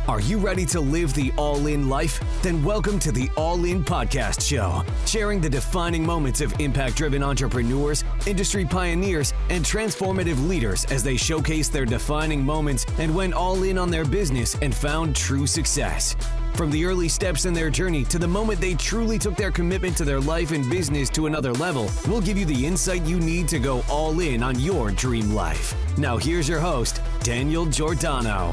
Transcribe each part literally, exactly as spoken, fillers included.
Are you ready to live the all-in life? Then welcome to the All In Podcast Show, sharing the defining moments of impact-driven entrepreneurs, industry pioneers, and transformative leaders as they showcase their defining moments and went all in on their business and found true success. From the early steps in their journey to the moment they truly took their commitment to their life and business to another level, we'll give you the insight you need to go all in on your dream life. Now here's your host, Daniel Giordano.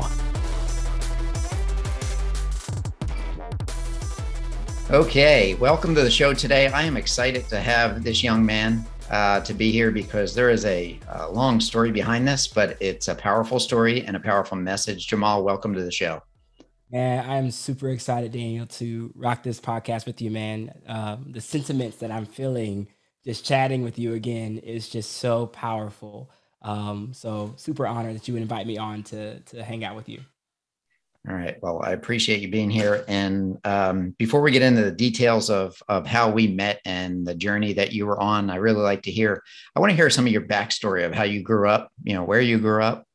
Okay, welcome to the show today. I am excited to have this young man uh, to be here because there is a, a long story behind this, but it's a powerful story and a powerful message. Jamal, welcome to the show. Man, I'm super excited, Daniel, to rock this podcast with you, man. Um, the sentiments that I'm feeling just chatting with you again is just so powerful. Um, so super honored that you would invite me on to to hang out with you. All right. Well, I appreciate you being here. And um, before we get into the details of, of how we met and the journey that you were on, I really like to hear, I want to hear some of your backstory of how you grew up, you know, where you grew up,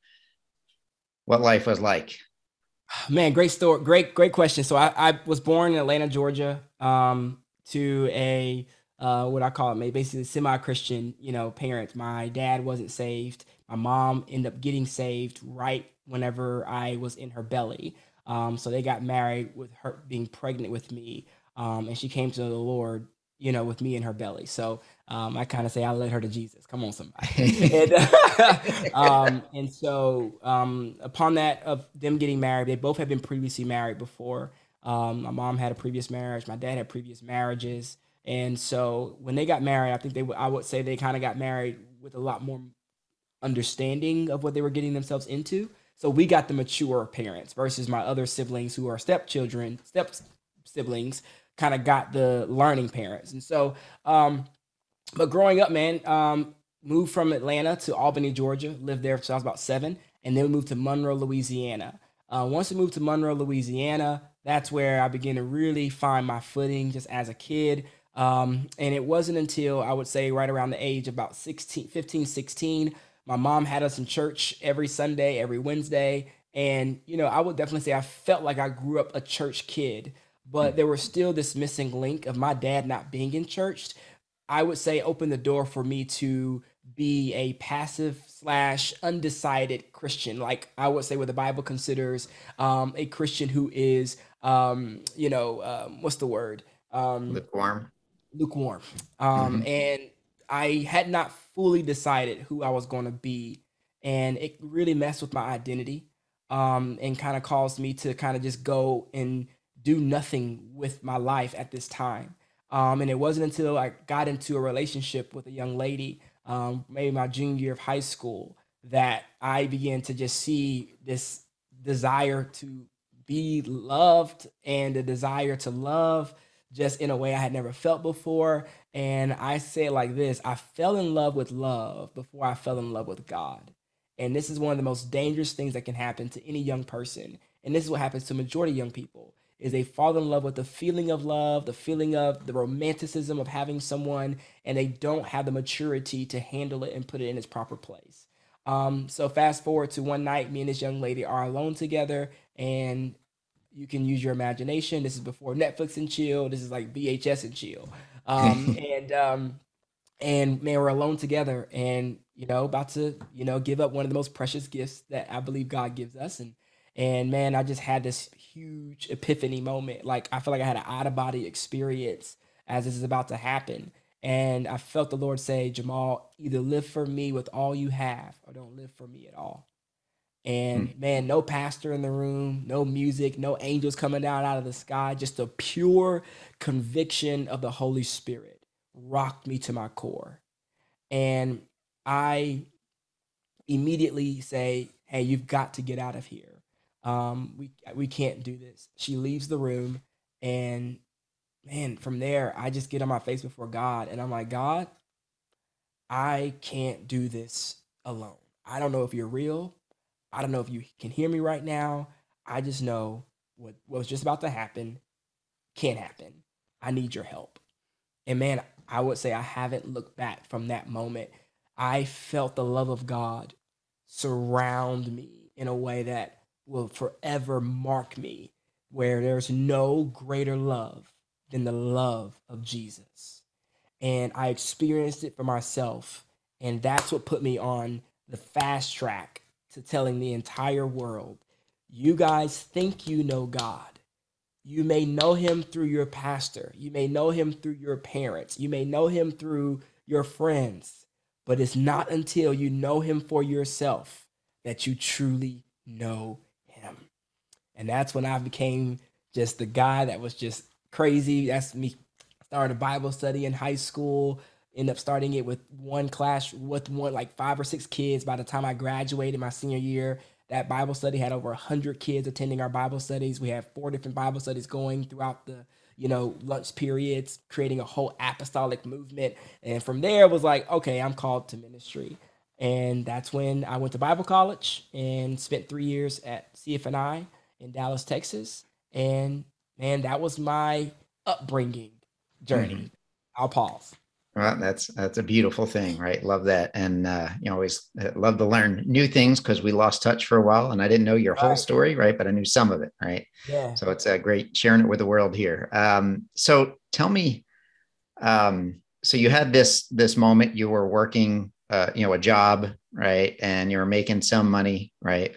what life was like. Man, great story. Great, great question. So I, I was born in Atlanta, Georgia, um, to a, uh, what I call it, maybe basically semi-Christian, you know, parents. My dad wasn't saved. My mom ended up getting saved right whenever I was in her belly. Um, so they got married with her being pregnant with me. Um, and she came to the Lord, you know, with me in her belly. So um, I kind of say I led her to Jesus. Come on, somebody. and, um, and so um, upon that of them getting married, they both had been previously married before. Um, my mom had a previous marriage. My dad had previous marriages. And so when they got married, I think they, I would say they kind of got married with a lot more understanding of what they were getting themselves into. So we got the mature parents versus my other siblings who are stepchildren, step siblings, kind of got the learning parents. And so, um, but growing up, man, um, moved from Atlanta to Albany, Georgia, lived there until I was about seven, and then we moved to Monroe, Louisiana. Uh, once we moved to Monroe, Louisiana, that's where I began to really find my footing just as a kid. Um, and it wasn't until I would say right around the age of about sixteen, fifteen, sixteen, my mom had us in church every Sunday, every Wednesday. And, you know, I would definitely say I felt like I grew up a church kid, but there was still this missing link of my dad not being in church. I would say opened the door for me to be a passive slash undecided Christian. Like I would say what the Bible considers um, a Christian who is, um, you know, um, what's the word? Um, Lukewarm. Lukewarm. Um, Mm-hmm. And I had not fully decided who I was going to be. And it really messed with my identity um, and kind of caused me to kind of just go and do nothing with my life at this time. Um, and it wasn't until I got into a relationship with a young lady, um, maybe my junior year of high school, that I began to just see this desire to be loved and the desire to love just in a way I had never felt before. And I say it like this, I fell in love with love before I fell in love with God. And this is one of the most dangerous things that can happen to any young person. And this is what happens to majority of young people, is they fall in love with the feeling of love, the feeling of the romanticism of having someone, and they don't have the maturity to handle it and put it in its proper place. Um, so fast forward to one night, me and this young lady are alone together, and you can use your imagination. This is before Netflix and chill. This is like V H S and chill. Um, and um, and man, we're alone together, and you know, about to you know give up one of the most precious gifts that I believe God gives us. And and man, I just had this huge epiphany moment. Like I feel like I had an out of body experience as this is about to happen. And I felt the Lord say, Jamal, either live for me with all you have, or don't live for me at all. And man, no pastor in the room, no music, no angels coming down out of the sky, just a pure conviction of the Holy Spirit rocked me to my core. And I immediately say, hey, you've got to get out of here. Um, we we can't do this. She leaves the room, and man, from there, I just get on my face before God, and I'm like, God, I can't do this alone. I don't know if you're real. I don't know if you can hear me right now. I just know what, what was just about to happen can't happen. I need your help. And man, I would say I haven't looked back from that moment. I felt the love of God surround me in a way that will forever mark me, where there's no greater love than the love of Jesus. And I experienced it for myself. And that's what put me on the fast track to telling the entire world, you guys think you know God. You may know him through your pastor. You may know him through your parents. You may know him through your friends. But it's not until you know him for yourself that you truly know him. And that's when I became just the guy that was just crazy. That's me. Started a Bible study in high school. Ended up starting it with one class, with one like five or six kids. By the time I graduated my senior year, that Bible study had over one hundred kids attending our Bible studies. We had four different Bible studies going throughout the, you know, lunch periods, creating a whole apostolic movement. And from there, it was like, okay, I'm called to ministry. And that's when I went to Bible college and spent three years at C F N I in Dallas, Texas. And man, that was my upbringing journey. Mm-hmm. I'll pause. Well, that's that's a beautiful thing, right? Love that. And, uh, you know, always love to learn new things because we lost touch for a while and I didn't know your whole story, right? But I knew some of it, right? Yeah. So it's uh, great sharing it with the world here. Um, so tell me, um, so you had this, this moment, you were working, uh, you know, a job, right? And you were making some money, right?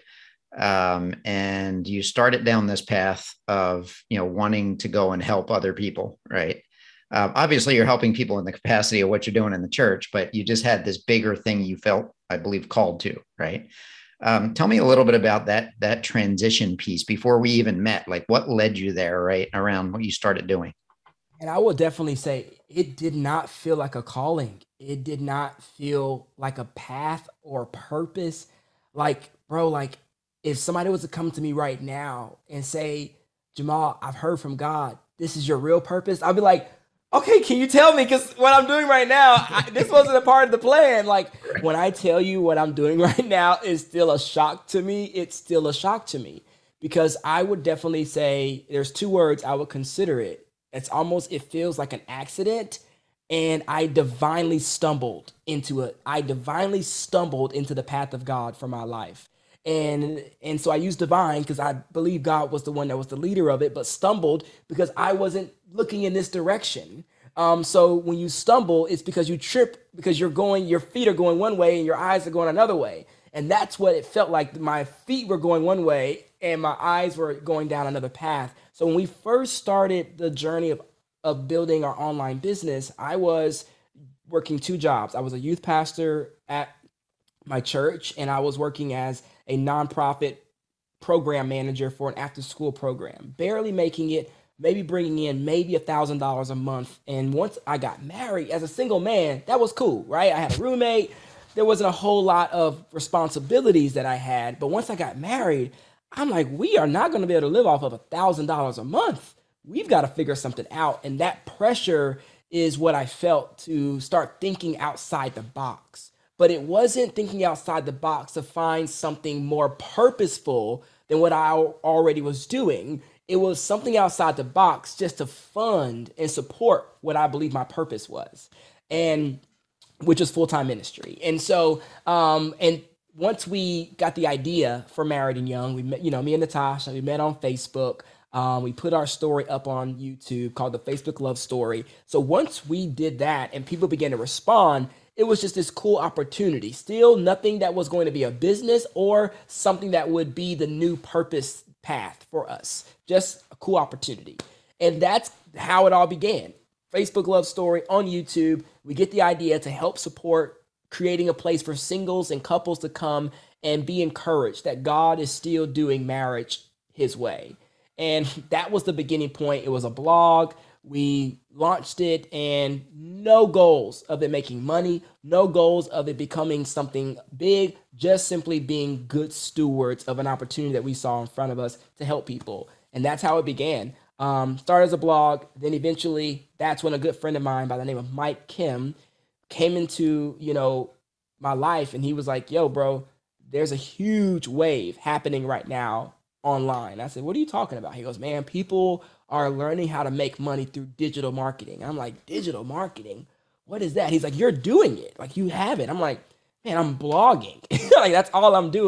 Um, and you started down this path of, you know, wanting to go and help other people, right? Um, obviously, you're helping people in the capacity of what you're doing in the church, but you just had this bigger thing you felt, I believe, called to, right? Um, tell me a little bit about that that transition piece before we even met. Like, what led you there, right, around what you started doing? And I will definitely say it did not feel like a calling. It did not feel like a path or purpose. Like, bro, like if somebody was to come to me right now and say, Jamal, I've heard from God, this is your real purpose, I'd be like, okay, can you tell me? Because what I'm doing right now, I, this wasn't a part of the plan. Like when I tell you what I'm doing right now is still a shock to me, it's still a shock to me because I would definitely say there's two words I would consider it. It's almost, it feels like an accident and I divinely stumbled into it. I divinely stumbled into the path of God for my life. And and so I use divine because I believe God was the one that was the leader of it, but stumbled because I wasn't looking in this direction. Um, so when you stumble, it's because you trip because you're going, your feet are going one way and your eyes are going another way. And that's what it felt like. My feet were going one way and my eyes were going down another path. So when we first started the journey of, of building our online business, I was working two jobs. I was a youth pastor at my church and I was working as a nonprofit program manager for an after school program, barely making it, maybe bringing in maybe a thousand dollars a month. And once I got married as a single man, that was cool, right? I had a roommate. There wasn't a whole lot of responsibilities that I had. But once I got married, I'm like, we are not going to be able to live off of a thousand dollars a month. We've got to figure something out. And that pressure is what I felt to start thinking outside the box. But it wasn't thinking outside the box to find something more purposeful than what I already was doing. It was something outside the box just to fund and support what I believe my purpose was, and which is full-time ministry. And so, um, and once we got the idea for Married and Young, we met, you know, me and Natasha, we met on Facebook. Um, we put our story up on YouTube called the Facebook Love Story. So once we did that and people began to respond, it was just this cool opportunity. Still nothing that was going to be a business or something that would be the new purpose path for us. Just a cool opportunity. And that's how it all began. Facebook Love Story on YouTube. We get the idea to help support creating a place for singles and couples to come and be encouraged that God is still doing marriage his way. And that was the beginning point. It was a blog. We launched it and no goals of it making money, no goals of it becoming something big, just simply being good stewards of an opportunity that we saw in front of us to help people. And that's how it began. Um, started as a blog. Then eventually that's when a good friend of mine by the name of Mike Kim came into, you know, my life. And he was like, yo, bro, there's a huge wave happening right now online. I said, what are you talking about? He goes, man, people are learning how to make money through digital marketing. I'm like, digital marketing? What is that? He's like, you're doing it. Like, you have it. I'm like, man, I'm blogging. Like, that's all I'm doing.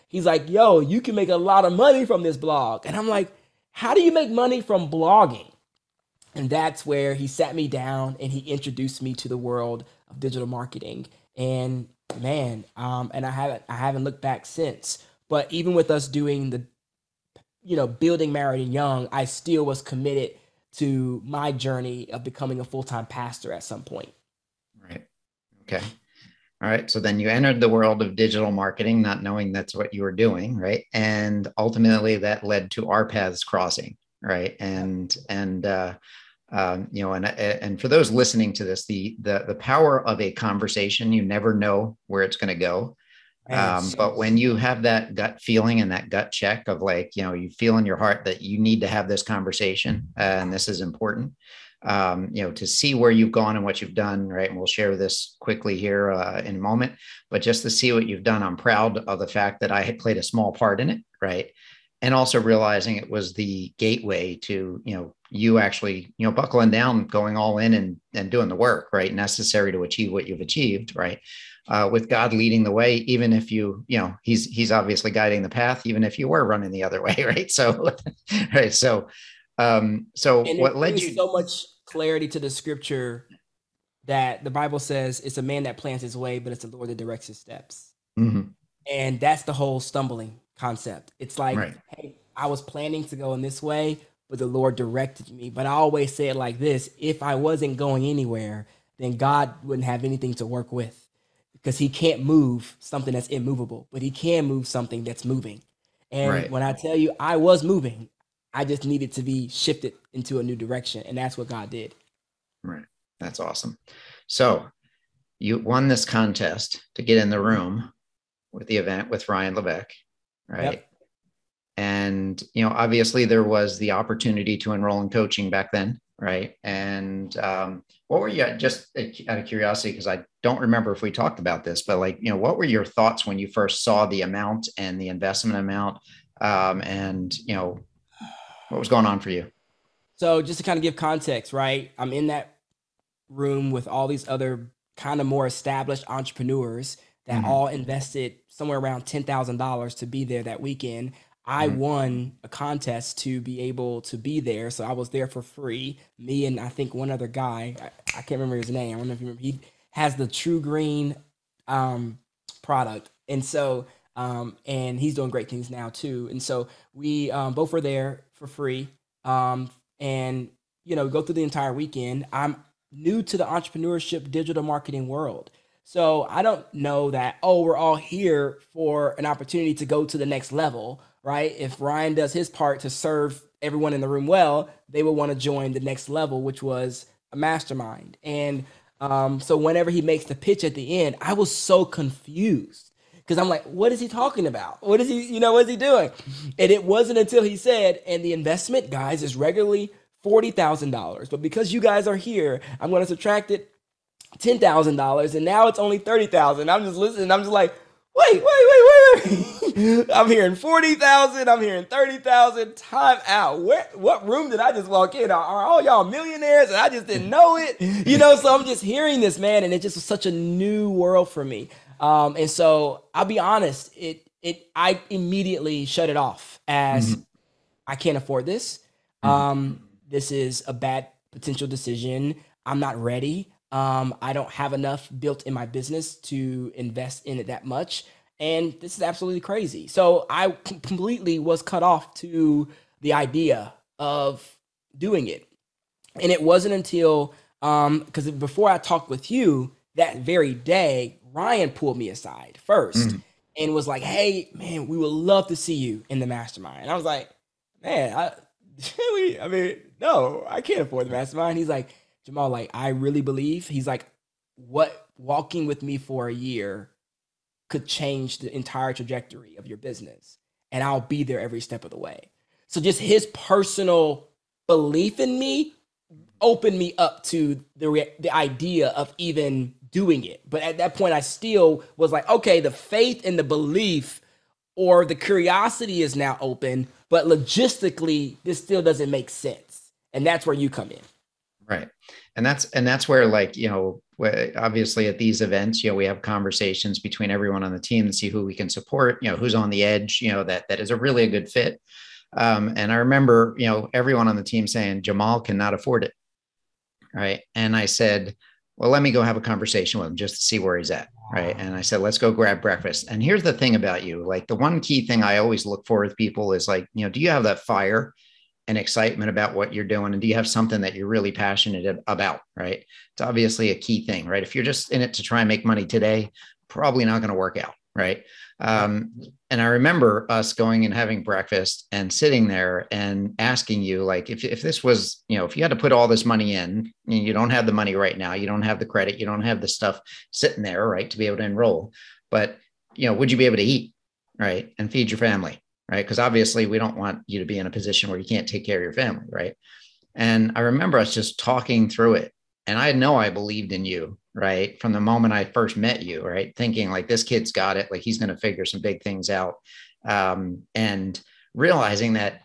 He's like, yo, you can make a lot of money from this blog. And I'm like, how do you make money from blogging? And that's where he sat me down and he introduced me to the world of digital marketing. And man, um, and I haven't I haven't looked back since. But even with us doing the, you know, building Married and Young, I still was committed to my journey of becoming a full-time pastor at some point. Right. Okay. All right. So then you entered the world of digital marketing, not knowing that's what you were doing. Right. And ultimately that led to our paths crossing. Right. And, and, uh, um, you know, and, and for those listening to this, the, the, the power of a conversation, you never know where it's going to go. Um, but when you have that gut feeling and that gut check of like, you know, you feel in your heart that you need to have this conversation uh, and this is important, um, you know, to see where you've gone and what you've done. Right. And we'll share this quickly here uh, in a moment, but just to see what you've done, I'm proud of the fact that I had played a small part in it. Right. And also realizing it was the gateway to, you know, you actually, you know, buckling down, going all in and, and doing the work, right, necessary to achieve what you've achieved. Right. Uh, with God leading the way, even if you, you know, he's, he's obviously guiding the path, even if you were running the other way. Right. So, right. So, um, so and what led you so much clarity to the scripture that the Bible says it's a man that plans his way, but it's the Lord that directs his steps. Mm-hmm. And that's the whole stumbling concept. It's like, right. hey, I was planning to go in this way, but the Lord directed me. But I always say it like this: if I wasn't going anywhere, then God wouldn't have anything to work with. Because he can't move something that's immovable, but he can move something that's moving. And right. when I tell you I was moving, I just needed to be shifted into a new direction. And that's what God did. Right. That's awesome. So you won this contest to get in the room with the event with Ryan Levesque, right? Yep. And, you know, obviously there was the opportunity to enroll in coaching back then. Right. And um, what were you, just out of curiosity, because I don't remember if we talked about this, but like, you know, what were your thoughts when you first saw the amount and the investment amount um, and, you know, what was going on for you? So just to kind of give context, right, I'm in that room with all these other kind of more established entrepreneurs that mm-hmm. all invested somewhere around ten thousand dollars to be there that weekend. I mm-hmm. won a contest to be able to be there. So I was there for free. Me and I think one other guy, I, I can't remember his name. I don't know if you remember. He has the True Green um, product. And so, um, and he's doing great things now too. And so we um, both were there for free. Um, and, you know, go through the entire weekend. I'm new to the entrepreneurship digital marketing world. So I don't know that, oh, we're all here for an opportunity to go to the next level. Right? If Ryan does his part to serve everyone in the room well, they will want to join the next level, which was a mastermind. And um, so whenever he makes the pitch at the end, I was so confused because I'm like, what is he talking about? What is he, you know, what is he doing? And it wasn't until he said, and the investment, guys, is regularly forty thousand dollars. But because you guys are here, I'm going to subtract it ten thousand dollars. And now it's only thirty thousand dollars. I'm just listening. I'm just like, wait, wait, wait, wait, wait. I'm hearing forty thousand. I'm hearing thirty thousand. Time out. Where, what room did I just walk in? Are, are all y'all millionaires and I just didn't know it? You know, so I'm just hearing this, man, and it just was such a new world for me. Um, and so I'll be honest, it, it, I immediately shut it off as mm-hmm. I can't afford this. Mm-hmm. Um, this is a bad potential decision. I'm not ready. Um, I don't have enough built in my business to invest in it that much. And this is absolutely crazy. So I completely was cut off to the idea of doing it. And it wasn't until, um, because before I talked with you that very day, Ryan pulled me aside first mm. and was like, hey, man, we would love to see you in the mastermind. And I was like, man, I, I mean, no, I can't afford the mastermind. He's like, Jamal, like, I really believe, he's like, what walking with me for a year could change the entire trajectory of your business. And I'll be there every step of the way. So just his personal belief in me opened me up to the re- the idea of even doing it. But at that point, I still was like, okay, the faith and the belief or the curiosity is now open, but logistically, this still doesn't make sense. And that's where you come in. Right. And that's, and that's where, like, you know, where obviously at these events, you know, we have conversations between everyone on the team to see who we can support, you know, who's on the edge, you know, that, that is a really a good fit. Um, and I remember, you know, everyone on the team saying Jamal cannot afford it. Right. And I said, well, let me go have a conversation with him just to see where he's at. Right. And I said, let's go grab breakfast. And here's the thing about you, like the one key thing I always look for with people is like, you know, do you have that fire and excitement about what you're doing? And do you have something that you're really passionate about? Right. It's obviously a key thing, right? If you're just in it to try and make money today, probably not going to work out. Right. Um, and I remember us going and having breakfast and sitting there and asking you, like, if, if this was, you know, if you had to put all this money in, you don't have the money right now, you don't have the credit, you don't have the stuff sitting there, right, to be able to enroll, but, you know, would you be able to eat, right, and feed your family, right? Because obviously we don't want you to be in a position where you can't take care of your family, right? And I remember us just talking through it. And I know I believed in you, right? From the moment I first met you, right? Thinking like, this kid's got it. Like he's going to figure some big things out. Um, and realizing that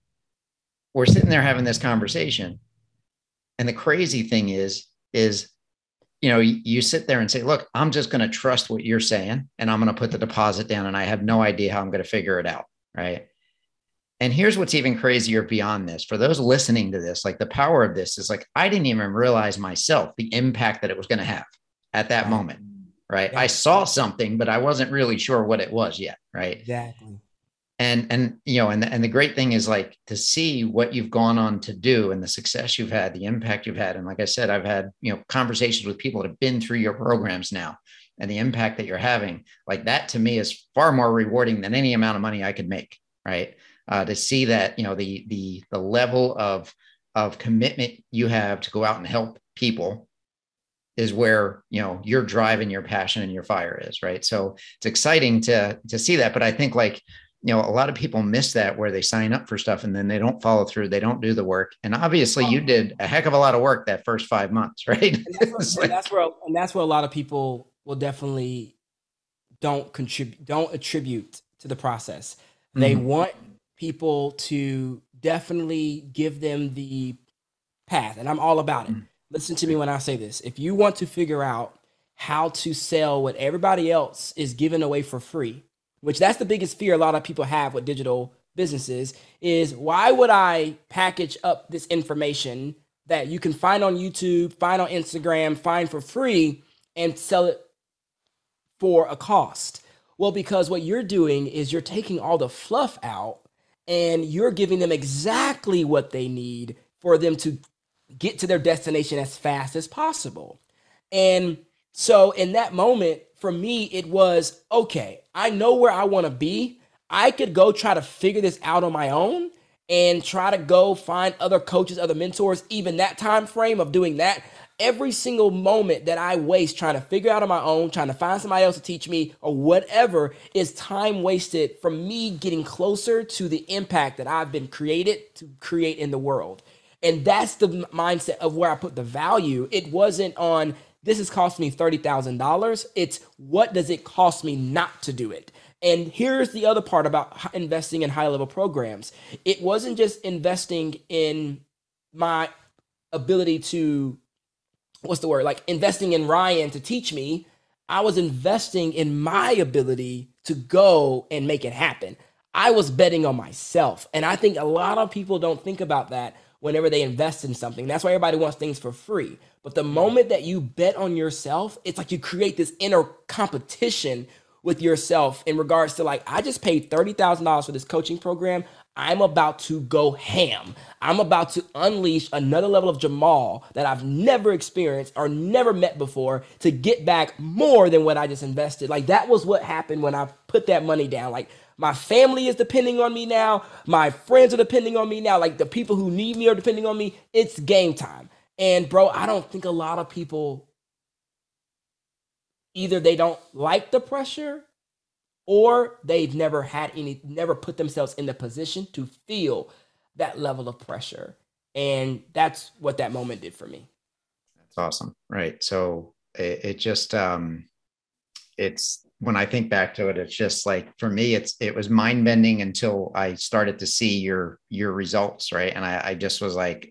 we're sitting there having this conversation. And the crazy thing is, is, you know, you, you sit there and say, look, I'm just going to trust what you're saying. And I'm going to put the deposit down and I have no idea how I'm going to figure it out. Right. And here's what's even crazier beyond this. For those listening to this, like the power of this is like, I didn't even realize myself the impact that it was going to have at that right. moment. Right. Exactly. I saw something, but I wasn't really sure what it was yet. Right. Exactly. And, and, you know, and, and the great thing is like to see what you've gone on to do and the success you've had, the impact you've had. And like I said, I've had, you know, conversations with people that have been through your programs now and the impact that you're having, like that to me is far more rewarding than any amount of money I could make. Right. Uh, to see that, you know, the, the, the level of, of commitment you have to go out and help people is where, you know, your drive and your passion and your fire is. Right. So it's exciting to, to see that. But I think like, you know, a lot of people miss that where they sign up for stuff and then they don't follow through. They don't do the work. And obviously you did a heck of a lot of work that first five months. Right. And that's, where, and that's where, and that's where a lot of people will definitely don't contribute, don't attribute to the process. They mm-hmm. want people to definitely give them the path. And I'm all about it. Mm-hmm. Listen to me when I say this. If you want to figure out how to sell what everybody else is giving away for free, which that's the biggest fear a lot of people have with digital businesses, is why would I package up this information that you can find on YouTube, find on Instagram, find for free, and sell it for a cost? Well, because what you're doing is you're taking all the fluff out and you're giving them exactly what they need for them to get to their destination as fast as possible. And so in that moment, for me, it was, okay, I know where I want to be. I could go try to figure this out on my own and try to go find other coaches, other mentors, even that time frame of doing that. Every single moment that I waste trying to figure out on my own, trying to find somebody else to teach me or whatever, is time wasted from me getting closer to the impact that I've been created to create in the world. And that's the mindset of where I put the value. It wasn't on, this is costing me thirty thousand dollars. It's what does it cost me not to do it? And here's the other part about investing in high level programs. It wasn't just investing in my ability to, what's the word? Like investing in Ryan to teach me. I was investing in my ability to go and make it happen. I was betting on myself. And I think a lot of people don't think about that whenever they invest in something. That's why everybody wants things for free. But the moment that you bet on yourself, it's like you create this inner competition with yourself in regards to like, I just paid thirty thousand dollars for this coaching program. I'm about to go ham. I'm about to unleash another level of Jamal that I've never experienced or never met before to get back more than what I just invested. Like that was what happened when I put that money down. Like my family is depending on me now. My friends are depending on me now. Like the people who need me are depending on me. It's game time. And bro, I don't think a lot of people, either they don't like the pressure or they've never had any, never put themselves in the position to feel that level of pressure. And that's what that moment did for me. That's awesome. Right. So it, it just, um, it's, when I think back to it, it's just like, for me, it's, it was mind bending until I started to see your, your results. Right. And I, I just was like,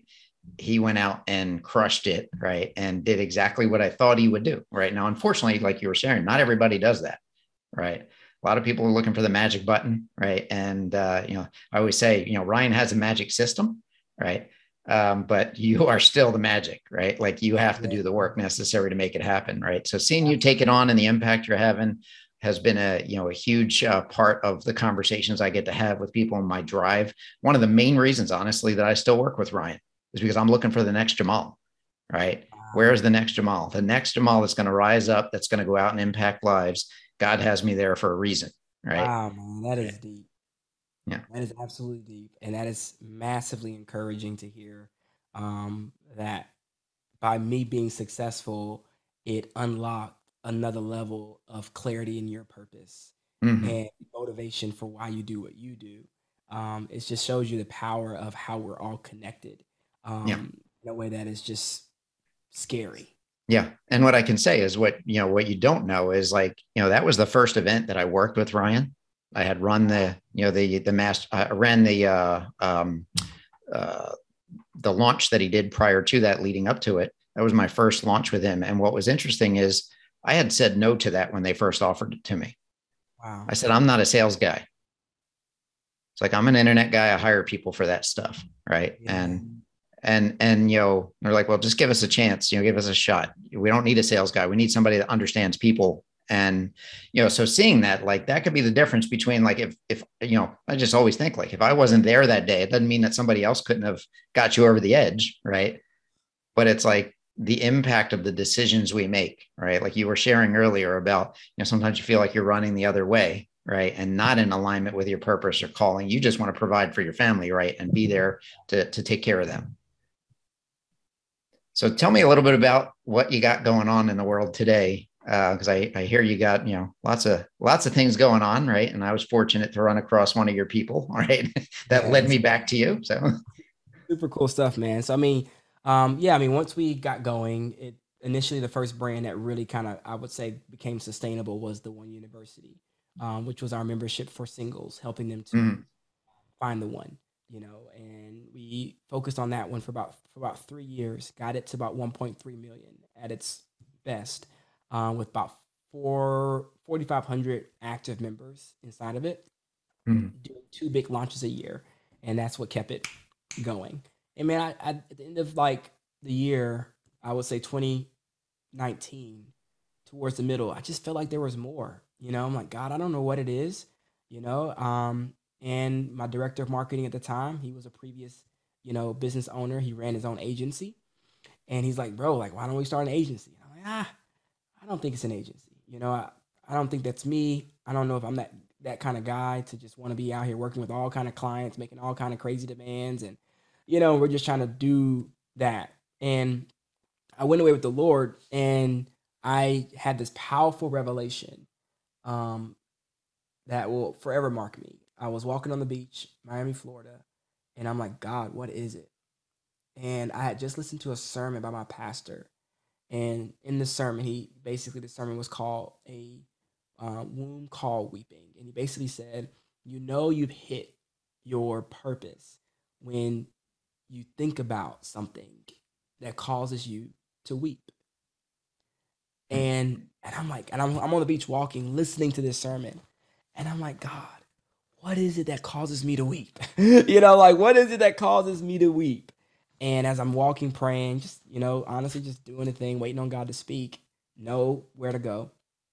he went out and crushed it, right? And did exactly what I thought he would do, right? Now, unfortunately, like you were sharing, not everybody does that, right? A lot of people are looking for the magic button, right? And, uh, you know, I always say, you know, Ryan has a magic system, right? Um, but you are still the magic, right? Like you have to Yeah. do the work necessary to make it happen, right? So seeing you take it on and the impact you're having has been a, you know, a huge uh, part of the conversations I get to have with people in my drive. One of the main reasons, honestly, that I still work with Ryan is because I'm looking for the next Jamal, right? Where is the next Jamal? The next Jamal that's going to rise up, that's going to go out and impact lives. God has me there for a reason, right? Wow, man, that is deep. Yeah. That is absolutely deep. And that is massively encouraging to hear um, that by me being successful, it unlocked another level of clarity in your purpose Mm-hmm. and motivation for why you do what you do. Um, it just shows you the power of how we're all connected um, Yeah. in a way that is just scary. Yeah. And what I can say is what, you know, what you don't know is like, you know, that was the first event that I worked with Ryan. I had run the, you know, the, the master, I ran the, uh, um, uh, the launch that he did prior to that, leading up to it. That was my first launch with him. And what was interesting is I had said no to that when they first offered it to me. Wow. I said, I'm not a sales guy. It's like, I'm an internet guy. I hire people for that stuff. Right. Yeah. And, and, and, you know, they're like, well, just give us a chance, you know, give us a shot. We don't need a sales guy. We need somebody that understands people. And, you know, so seeing that, like, that could be the difference between like, if, if, you know, I just always think like, if I wasn't there that day, it doesn't mean that somebody else couldn't have got you over the edge. Right. But it's like the impact of the decisions we make, right? Like you were sharing earlier about, you know, sometimes you feel like you're running the other way, right? And not in alignment with your purpose or calling. You just want to provide for your family, right? And be there to, to take care of them. So tell me a little bit about what you got going on in the world today. Uh, cause I, I hear you got, you know, lots of, lots of things going on. Right. And I was fortunate to run across one of your people, right? that Yeah, led me back to you. So super cool stuff, man. So I mean, um, yeah, I mean, once we got going, it initially the first brand that really kind of I would say became sustainable was the One University, um, which was our membership for singles, helping them to mm, find the one, you know, and we focused on that one for about for about three years, got it to about one point three million at its best, um, with about four four thousand five hundred active members inside of it, mm, doing two big launches a year, and that's what kept it going. And man, I, I at the end of like the year, I would say twenty nineteen, towards the middle, I just felt like there was more. You know, I'm like, God, I don't know what it is. You know, um, and my director of marketing at the time, he was a previous, you know, business owner. He ran his own agency, and he's like, bro, like, why don't we start an agency? And I'm like, ah, I don't think it's an agency. You know, I, I don't think that's me. I don't know if I'm that that kind of guy to just want to be out here working with all kind of clients, making all kind of crazy demands, and you know, we're just trying to do that. And I went away with the Lord, and I had this powerful revelation um, that will forever mark me. I was walking on the beach, Miami, Florida, and I'm like, God, what is it? And I had just listened to a sermon by my pastor, and in the sermon, he basically the sermon was called a uh, womb called weeping, and he basically said, you know, you've hit your purpose when you think about something that causes you to weep. mm. And and I'm like, and I'm I'm on the beach walking, listening to this sermon, and I'm like, God, what is it that causes me to weep? you know, like what is it that causes me to weep? And as I'm walking, praying, just you know, honestly, just doing the thing, waiting on God to speak, know where to go.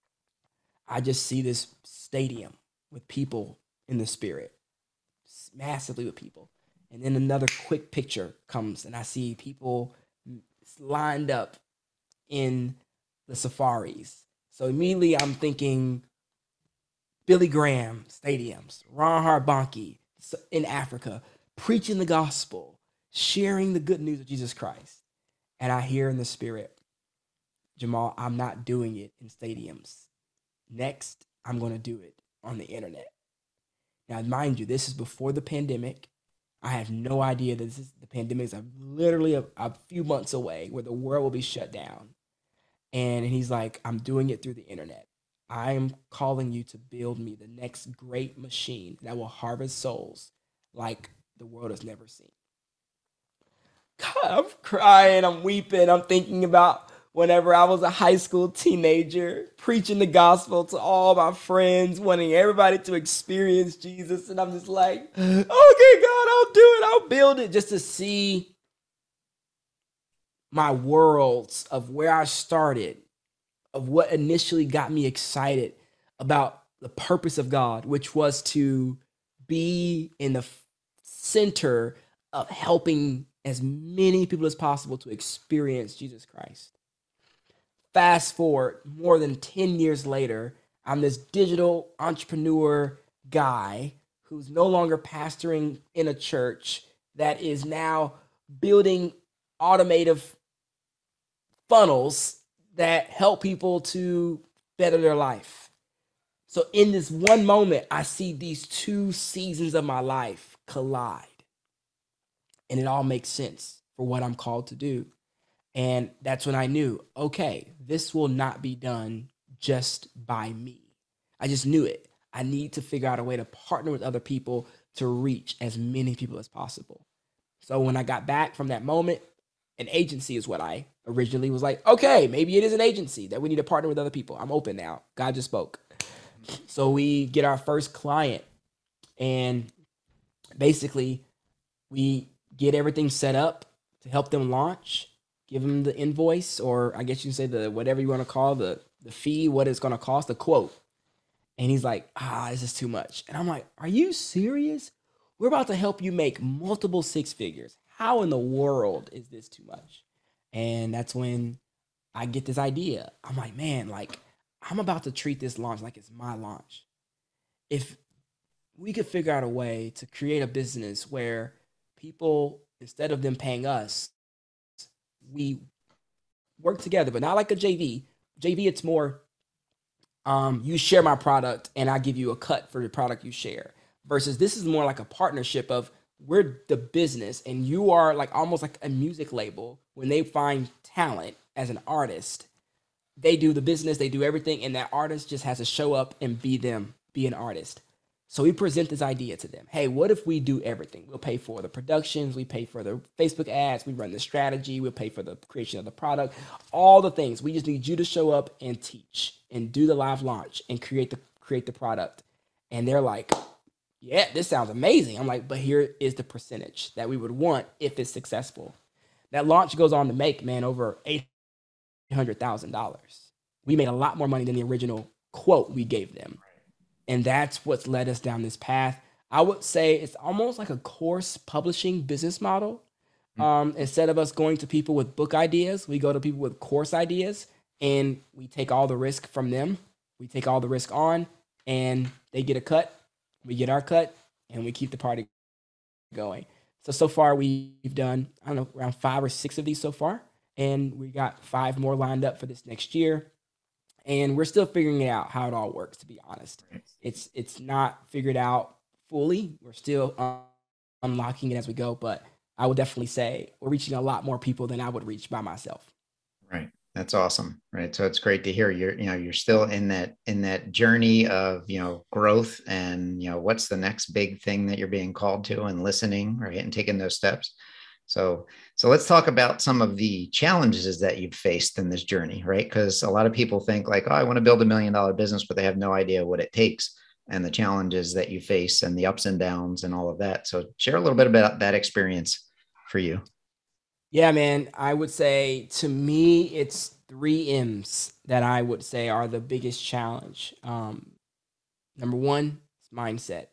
I just see this stadium with people in the spirit, massively with people. And then another quick picture comes, and I see people lined up in the safaris. So immediately I'm thinking Billy Graham stadiums, Ron Harbonke in Africa, preaching the gospel, sharing the good news of Jesus Christ. And I hear in the spirit, Jamal, I'm not doing it in stadiums. Next, I'm going to do it on the internet. Now, mind you, this is before the pandemic. I have no idea that this is the pandemic is literally a, a few months away where the world will be shut down. And he's like, I'm doing it through the internet. I am calling you to build me the next great machine that will harvest souls like the world has never seen. God, I'm crying, I'm weeping, I'm thinking about whenever I was a high school teenager, preaching the gospel to all my friends, wanting everybody to experience Jesus. And I'm just like, okay, God, I'll do it, I'll build it, just to see my worlds of where I started, of what initially got me excited about the purpose of God, which was to be in the center of helping as many people as possible to experience Jesus Christ. Fast forward more than ten years later, I'm this digital entrepreneur guy who's no longer pastoring in a church, that is now building automative funnels that help people to better their life. So in this one moment, I see these two seasons of my life collide, and it all makes sense for what I'm called to do. And that's when I knew, okay, this will not be done just by me. I just knew it. I need to figure out a way to partner with other people to reach as many people as possible. So when I got back from that moment, an agency is what I originally was like, okay, maybe it is an agency that we need to partner with other people. I'm open now. God just spoke. So we get our first client, and basically we get everything set up to help them launch, give them the invoice, or I guess you can say the whatever you want to call the the fee, what it's going to cost, the quote. And he's like, ah, this is too much. And I'm like, are you serious? We're about to help you make multiple six figures. How in the world is this too much? And that's when I get this idea. I'm like, man, like I'm about to treat this launch like it's my launch. If we could figure out a way to create a business where people, instead of them paying us, we work together, but not like a J V. J V, it's more, um, you share my product and I give you a cut for the product you share. Versus this is more like a partnership of, we're the business and you are like almost like a music label. When they find talent as an artist, they do the business, they do everything, and that artist just has to show up and be them, be an artist. So we present this idea to them. Hey, what if we do everything? We'll pay for the productions, we pay for the Facebook ads, we run the strategy, we'll pay for the creation of the product, all the things. We just need you to show up and teach and do the live launch and create the create the product. And they're like, yeah, this sounds amazing. I'm like, but here is the percentage that we would want if it's successful. That launch goes on to make, man, over eight hundred thousand dollars. We made a lot more money than the original quote we gave them. And that's what's led us down this path. I would say it's almost like a course publishing business model. Um, instead of us going to people with book ideas, we go to people with course ideas, and we take all the risk from them. We take all the risk on, and they get a cut. We get our cut, and we keep the party going. So, so far we've done, I don't know, around five or six of these so far. And we got five more lined up for this next year. And we're still figuring it out how it all works, to be honest. It's it's not figured out fully. We're still um, unlocking it as we go. But I would definitely say we're reaching a lot more people than I would reach by myself. Right. That's awesome. Right. So it's great to hear you're, you know, you're still in that, in that journey of, you know, growth and, you know, what's the next big thing that you're being called to, and listening, right, and taking those steps. So, so let's talk about some of the challenges that you've faced in this journey, right? Because a lot of people think like, oh, I want to build a million dollar business, but they have no idea what it takes and the challenges that you face and the ups and downs and all of that. So share a little bit about that experience for you. Yeah, man, I would say to me, it's three M's that I would say are the biggest challenge. Um, number one is mindset.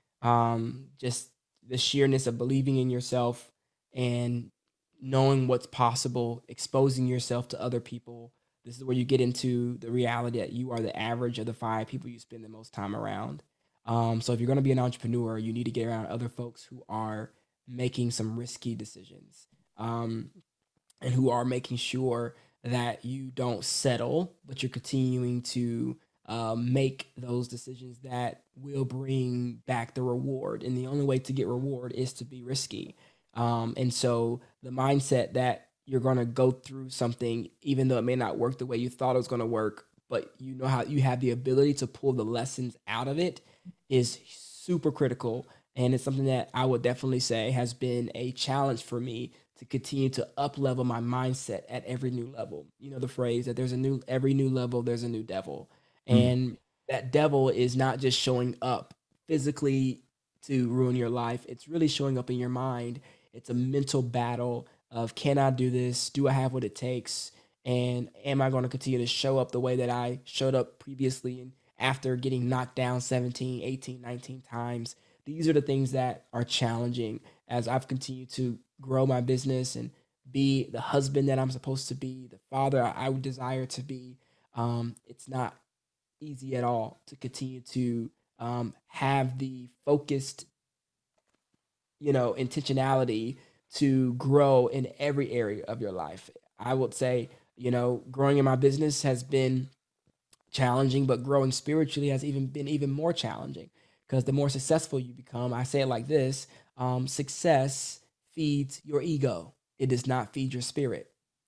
Um, just the sheerness of believing in yourself and knowing what's possible, exposing yourself to other people. This is where you get into the reality that you are the average of the five people you spend the most time around. Um, so if you're going to be an entrepreneur, you need to get around other folks who are making some risky decisions, um, and who are making sure that you don't settle, but you're continuing to uh, make those decisions that will bring back the reward. And the only way to get reward is to be risky. Um, and so the mindset that you're going to go through something, even though it may not work the way you thought it was going to work, but you know how you have the ability to pull the lessons out of it, is super critical. And it's something that I would definitely say has been a challenge for me to continue to up level my mindset at every new level. You know the phrase that there's a new every new level, there's a new devil. Mm. And that devil is not just showing up physically to ruin your life. It's really showing up in your mind. It's a mental battle of, can I do this? Do I have what it takes? And am I going to continue to show up the way that I showed up previously and after getting knocked down seventeen, eighteen, nineteen times? These are the things that are challenging as I've continued to grow my business and be the husband that I'm supposed to be, the father I would desire to be. Um, it's not easy at all to continue to um, have the focused, you know, intentionality to grow in every area of your life. I would say, you know, growing in my business has been challenging, but growing spiritually has even been even more challenging because the more successful you become, I say it like this, um, success feeds your ego. It does not feed your spirit.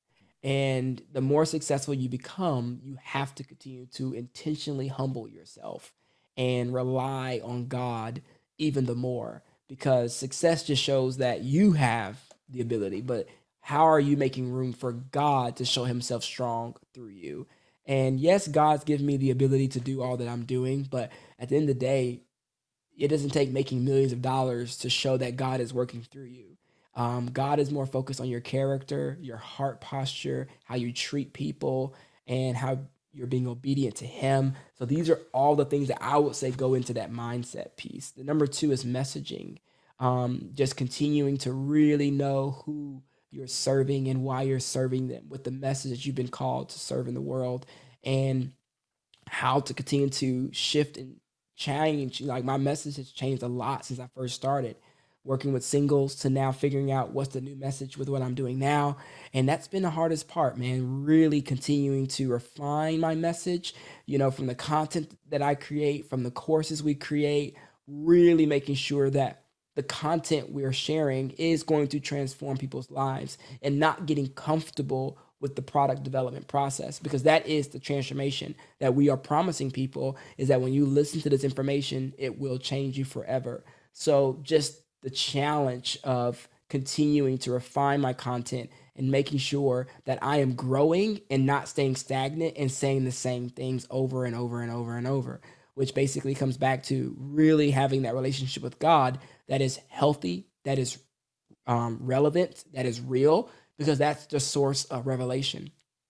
And the more successful you become, you have to continue to intentionally humble yourself and rely on God even the more, because success just shows that you have the ability, but how are you making room for God to show himself strong through you? And yes, God's given me the ability to do all that I'm doing, but at the end of the day, it doesn't take making millions of dollars to show that God is working through you. Um, God is more focused on your character, your heart posture, how you treat people, and how you're being obedient to him. So these are all the things that I would say go into that mindset piece. The number two is messaging. Um, just continuing to really know who you're serving and why you're serving them with the message that you've been called to serve in the world, and how to continue to shift and change. Like, my message has changed a lot since I first started working with singles to now figuring out what's the new message with what I'm doing now. And that's been the hardest part, man, really continuing to refine my message, you know, from the content that I create, from the courses we create, really making sure that the content we're sharing is going to transform people's lives, and not getting comfortable with the product development process, because that is the transformation that we are promising people, is that when you listen to this information, it will change you forever. So just the challenge of continuing to refine my content and making sure that I am growing and not staying stagnant and saying the same things over and over and over and over, which basically comes back to really having that relationship with God that is healthy, that is um, relevant, that is real, because that's the source of revelation.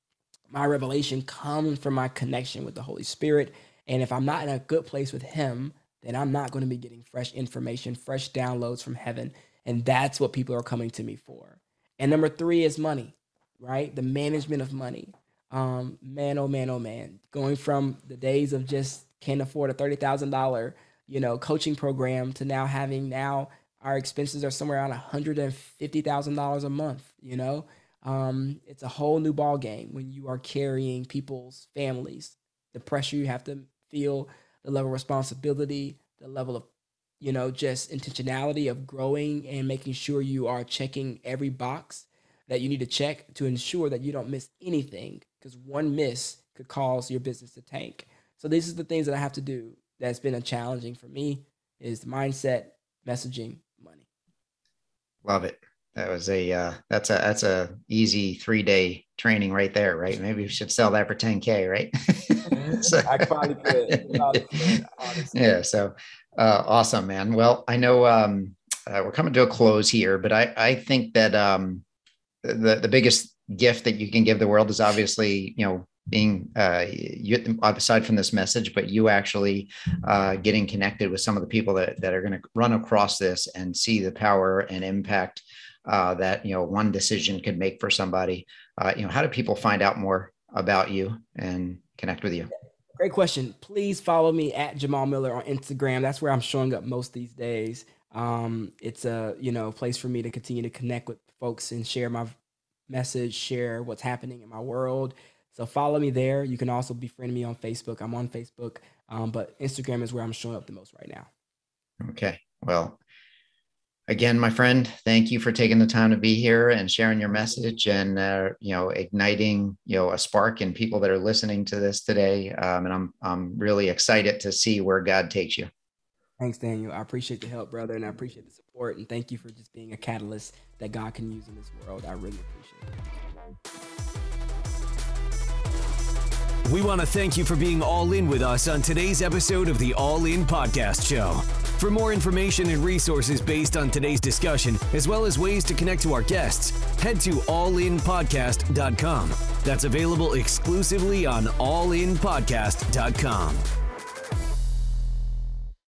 My revelation comes from my connection with the Holy Spirit. And if I'm not in a good place with him, then I'm not going to be getting fresh information, fresh downloads from heaven. And that's what people are coming to me for. And number three is money, right? The management of money. Um, man, oh man, oh man. Going from the days of just can't afford a thirty thousand dollars, you know, coaching program to now having now our expenses are somewhere around one hundred fifty thousand dollars a month, you know? Um, it's a whole new ball game when you are carrying people's families, the pressure you have to feel, the level of responsibility, the level of, you know, just intentionality of growing and making sure you are checking every box that you need to check to ensure that you don't miss anything, because one miss could cause your business to tank. So these are the things that I have to do that's been a challenging for me, is mindset, messaging, money. Love it. That was a, uh, that's a, that's a easy three day training right there, right? Maybe we should sell that for ten K, right? So, I probably could. Probably could, honestly. Yeah. So, uh, awesome, man. Well, I know, um, uh, we're coming to a close here, but I, I think that, um, the, the biggest gift that you can give the world is obviously, you know, being, uh, you, aside from this message, but you actually, uh, getting connected with some of the people that, that are going to run across this and see the power and impact, uh, that, you know, one decision could make for somebody. Uh, you know, how do people find out more about you and connect with you? Great question. Please follow me at Jamal Miller on Instagram. That's where I'm showing up most these days. Um, it's a, you know, place for me to continue to connect with folks and share my message, share what's happening in my world. So follow me there. You can also befriend me on Facebook. I'm on Facebook, um, but Instagram is where I'm showing up the most right now. Okay. Well, again, my friend, thank you for taking the time to be here and sharing your message and, uh, you know, igniting, you know, a spark in people that are listening to this today. Um, and I'm, I'm really excited to see where God takes you. Thanks, Daniel. I appreciate the help, brother, and I appreciate the support. And thank you for just being a catalyst that God can use in this world. I really appreciate it. We want to thank you for being all in with us on today's episode of the All In Podcast Show. For more information and resources based on today's discussion, as well as ways to connect to our guests, head to all in podcast dot com. That's available exclusively on all in podcast dot com.